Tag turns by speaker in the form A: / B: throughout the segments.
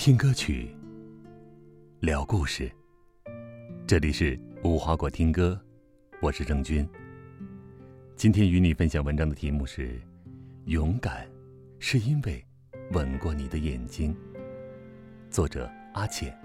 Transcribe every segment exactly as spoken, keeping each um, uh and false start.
A: 听歌曲，聊故事。这里是无花果听歌，我是郑钧。今天与你分享文章的题目是：勇敢是因为吻过你的眼睛。作者阿倩。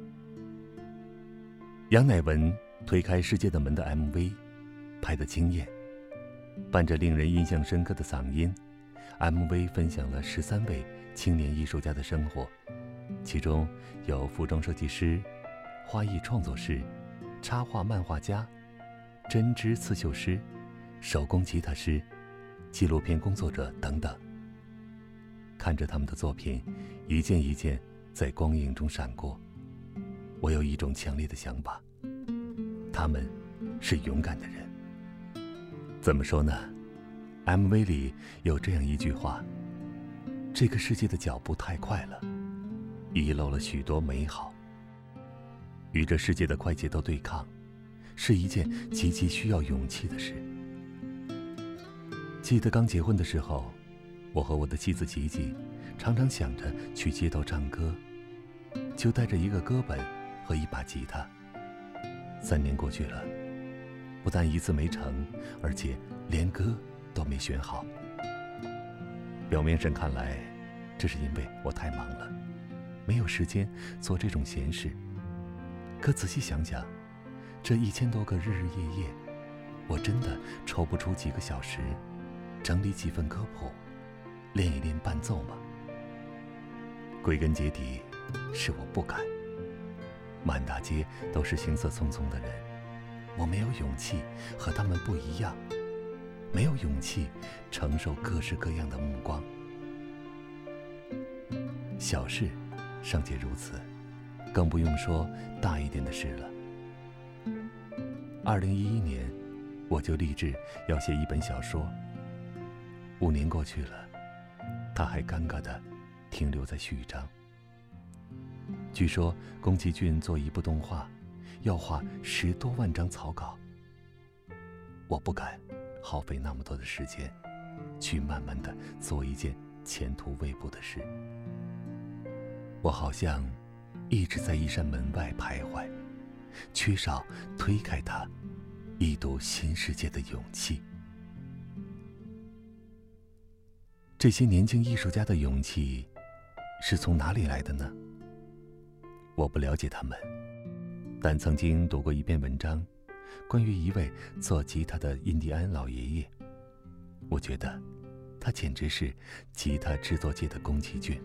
A: 杨乃文推开世界的门的 M V 拍得惊艳，伴着令人印象深刻的嗓音， M V 分享了十三位青年艺术家的生活，其中有服装设计师、花艺创作师、插画漫画家、针织刺绣师、手工吉他师、纪录片工作者等等。看着他们的作品一件一件在光影中闪过，我有一种强烈的想法，他们是勇敢的人。怎么说呢？ M V 里有这样一句话：这个世界的脚步太快了，遗漏了许多美好。与这世界的快节奏对抗，是一件极其需要勇气的事。记得刚结婚的时候，我和我的妻子吉吉常常想着去街头唱歌，就带着一个歌本和一把吉他。三年过去了，不但一次没成，而且连歌都没选好。表面上看来，这是因为我太忙了，没有时间做这种闲事。可仔细想想，这一千多个日日夜夜，我真的抽不出几个小时整理几份歌谱，练一练伴奏吗？归根结底是我不敢。满大街都是行色匆匆的人，我没有勇气和他们不一样，没有勇气承受各式各样的目光。小事尚且如此，更不用说大一点的事了。二零一一年，我就立志要写一本小说。五年过去了，它还尴尬地停留在序章。据说宫崎骏做一部动画要画十多万张草稿，我不敢耗费那么多的时间去慢慢地做一件前途未卜的事。我好像一直在一扇门外徘徊，缺少推开它一睹新世界的勇气。这些年轻艺术家的勇气是从哪里来的呢？我不了解他们，但曾经读过一篇文章，关于一位做吉他的印第安老爷爷。我觉得他简直是吉他制作界的宫崎骏。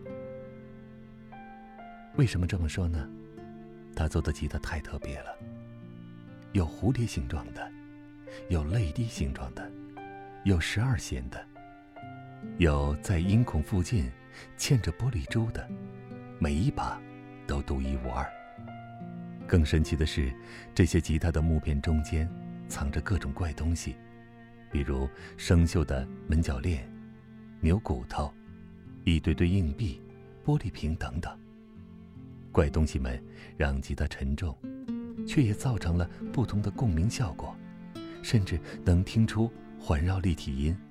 A: 为什么这么说呢？他做的吉他太特别了，有蝴蝶形状的，有泪滴形状的，有十二弦的，有在音孔附近嵌着玻璃珠的，每一把都独一无二。更神奇的是，这些吉他的木片中间藏着各种怪东西，比如生锈的门铰链、牛骨头、一堆堆硬币、玻璃瓶等等。怪东西们让吉他沉重，却也造成了不同的共鸣效果，甚至能听出环绕立体音。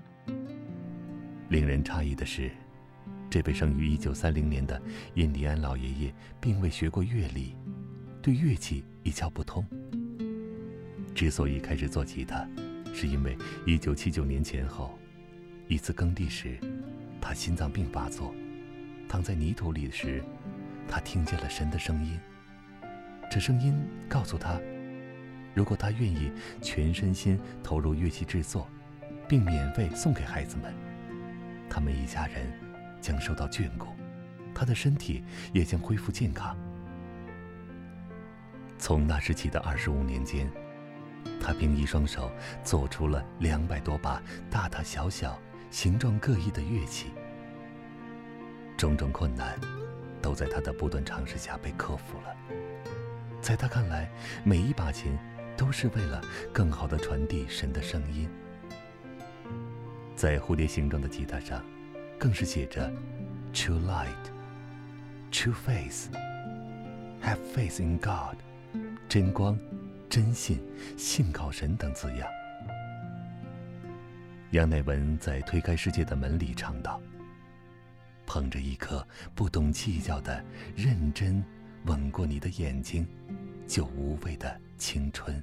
A: 令人诧异的是，这位生于一九三零年的印第安老爷爷并未学过乐理，对乐器一窍不通。之所以开始做吉他，是因为一九七九年前后，一次耕地时，他心脏病发作，躺在泥土里时，他听见了神的声音。这声音告诉他，如果他愿意全身心投入乐器制作，并免费送给孩子们，他们一家人将受到眷顾，他的身体也将恢复健康。从那时起的二十五年间，他凭一双手做出了两百多把大大小小、形状各异的乐器。种种困难都在他的不断尝试下被克服了。在他看来，每一把琴都是为了更好地传递神的声音。在蝴蝶形状的吉他上，更是写着 True Light, True Faith, Have Faith in God， 真光、真信、信靠神等字样。杨乃文在推开世界的门里唱道： 捧着一颗不懂计较的认真吻过你的眼睛，就无畏的青春。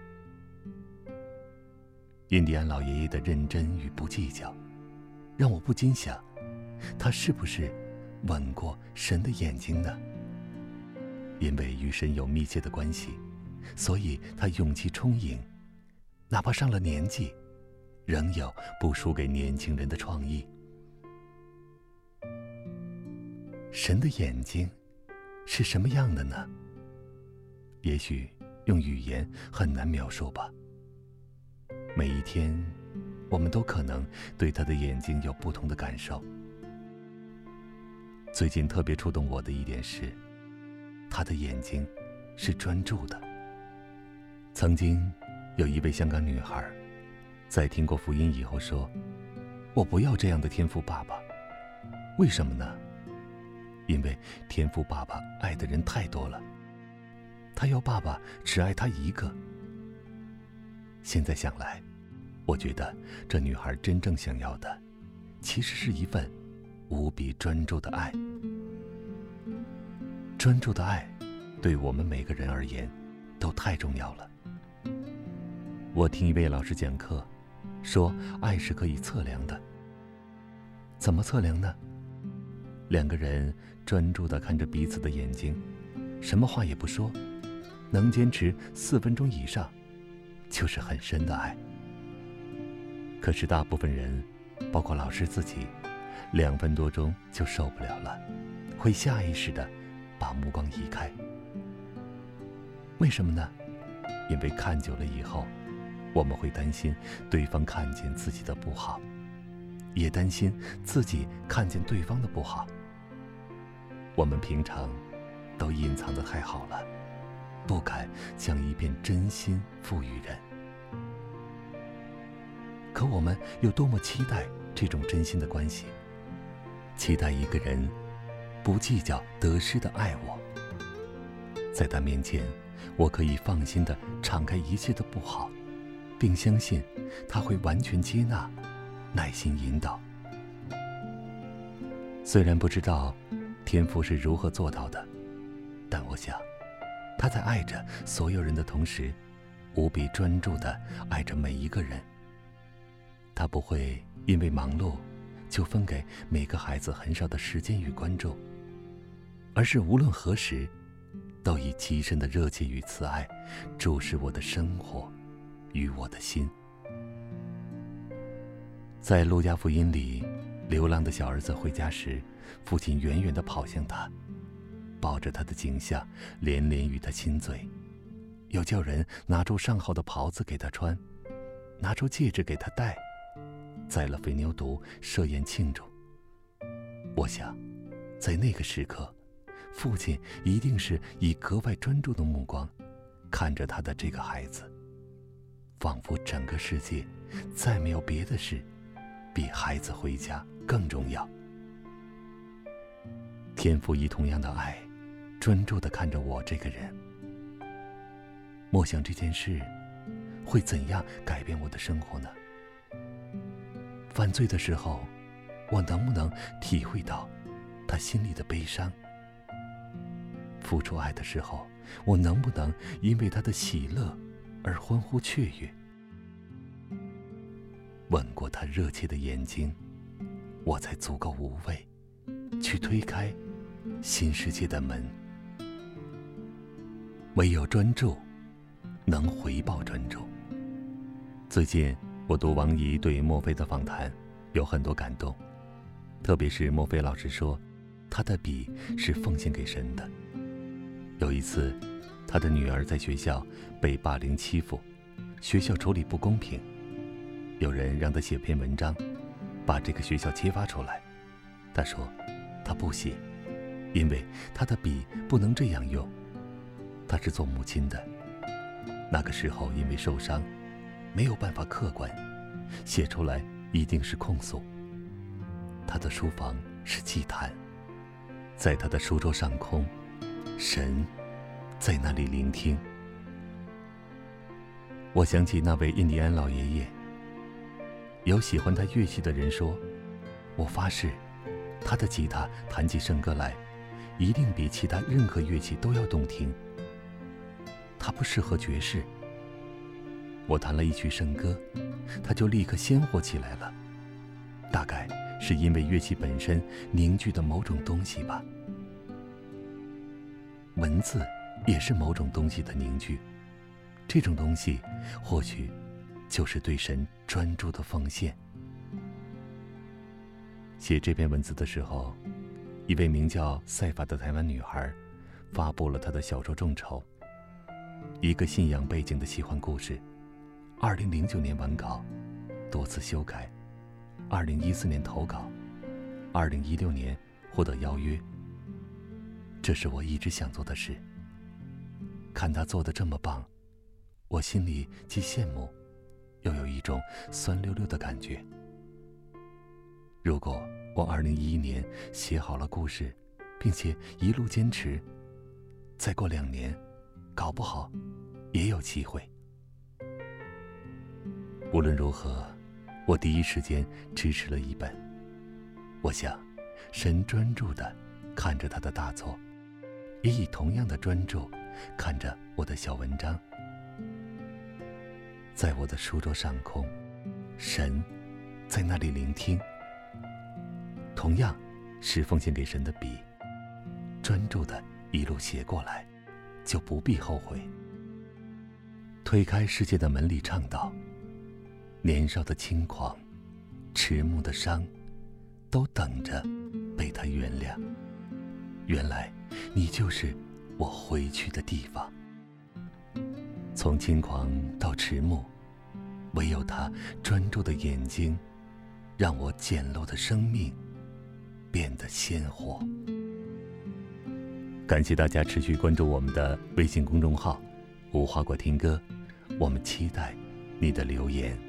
A: 印第安老爷爷的认真与不计较，让我不禁想，他是不是吻过神的眼睛呢？因为与神有密切的关系，所以他勇气充盈，哪怕上了年纪，仍有不输给年轻人的创意。神的眼睛是什么样的呢？也许用语言很难描述吧。每一天，我们都可能对他的眼睛有不同的感受。最近特别触动我的一点是，他的眼睛是专注的。曾经有一位香港女孩，在听过福音以后说：“我不要这样的天父爸爸。”为什么呢？因为天父爸爸爱的人太多了，他要爸爸只爱他一个。现在想来，我觉得这女孩真正想要的，其实是一份无比专注的爱。专注的爱，对我们每个人而言，都太重要了。我听一位老师讲课，说爱是可以测量的。怎么测量呢？两个人专注地看着彼此的眼睛，什么话也不说，能坚持四分钟以上，就是很深的爱。可是大部分人，包括老师自己，两分多钟就受不了了，会下意识地把目光移开。为什么呢？因为看久了以后，我们会担心对方看见自己的不好，也担心自己看见对方的不好。我们平常都隐藏得太好了，不敢将一片真心付予人。可我们有多么期待这种真心的关系，期待一个人不计较得失的爱我，在他面前，我可以放心地敞开一切的不好，并相信他会完全接纳，耐心引导。虽然不知道天父是如何做到的，但我想，他在爱着所有人的同时，无比专注地爱着每一个人。他不会因为忙碌，就分给每个孩子很少的时间与关注，而是无论何时，都以极深的热切与慈爱，注视我的生活与我的心。在路加福音里，流浪的小儿子回家时，父亲远远地跑向他，抱着他的景象，连连与他亲嘴，又叫人拿出上好的袍子给他穿，拿出戒指给他戴，宰了肥牛犊设宴庆祝。我想，在那个时刻，父亲一定是以格外专注的目光看着他的这个孩子，仿佛整个世界再没有别的事比孩子回家更重要。天父以同样的爱，专注地看着我这个人。莫想这件事会怎样改变我的生活呢？犯罪的时候，我能不能体会到他心里的悲伤？付出爱的时候，我能不能因为他的喜乐而欢呼雀跃？吻过他热切的眼睛，我才足够无畏，去推开新世界的门。唯有专注，能回报专注。最近我读王怡对墨菲的访谈，有很多感动，特别是墨菲老师说，他的笔是奉献给神的。有一次，他的女儿在学校被霸凌欺负，学校处理不公平，有人让他写篇文章，把这个学校揭发出来。他说，他不写，因为他的笔不能这样用。他是做母亲的，那个时候因为受伤，没有办法客观，写出来一定是控诉。他的书房是祭坛，在他的书桌上空，神在那里聆听。我想起那位印第安老爷爷，有喜欢他乐器的人说，我发誓他的吉他弹起圣歌来，一定比其他任何乐器都要动听。他不适合爵士。我弹了一曲圣歌，他就立刻鲜活起来了。大概是因为乐器本身凝聚的某种东西吧。文字也是某种东西的凝聚，这种东西或许就是对神专注的奉献。写这篇文字的时候，一位名叫赛法的台湾女孩发布了她的小说《众筹》，一个信仰背景的奇幻故事。二零零九年完稿，多次修改，二零一四年投稿，二零一六年获得邀约。这是我一直想做的事。看她做得这么棒，我心里既羡慕，又有一种酸溜溜的感觉。如果我二零一一年写好了故事，并且一路坚持，再过两年，搞不好也有机会。无论如何，我第一时间支持了一本。我想，神专注地看着他的大作，也以同样的专注看着我的小文章。在我的书桌上空，神在那里聆听。同样是奉献给神的笔，专注地一路写过来，就不必后悔。推开世界的门里唱道，年少的轻狂，迟暮的伤，都等着被他原谅。原来你就是我回去的地方。从轻狂到迟暮，唯有他专注的眼睛，让我简陋的生命变得鲜活。感谢大家持续关注我们的微信公众号无花果听歌，我们期待你的留言。